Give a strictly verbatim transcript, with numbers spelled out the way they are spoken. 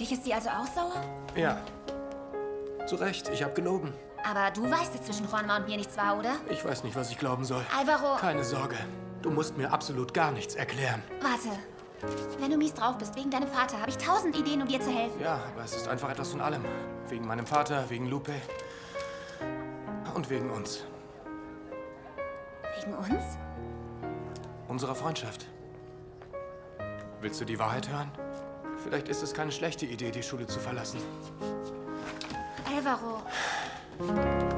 Wirklich, ist sie also auch sauer? Ja. Zu Recht, ich habe gelogen. Aber du weißt, dass zwischen Juanma und mir nichts war, oder? Ich weiß nicht, was ich glauben soll. Alvaro... Keine Sorge. Du musst mir absolut gar nichts erklären. Warte. Wenn du mies drauf bist, wegen deinem Vater, habe ich tausend Ideen, um dir zu helfen. Ja, aber es ist einfach etwas von allem. Wegen meinem Vater, wegen Lupe. Und wegen uns. Wegen uns? Unserer Freundschaft. Willst du die Wahrheit hören? Vielleicht ist es keine schlechte Idee, die Schule zu verlassen. Alvaro.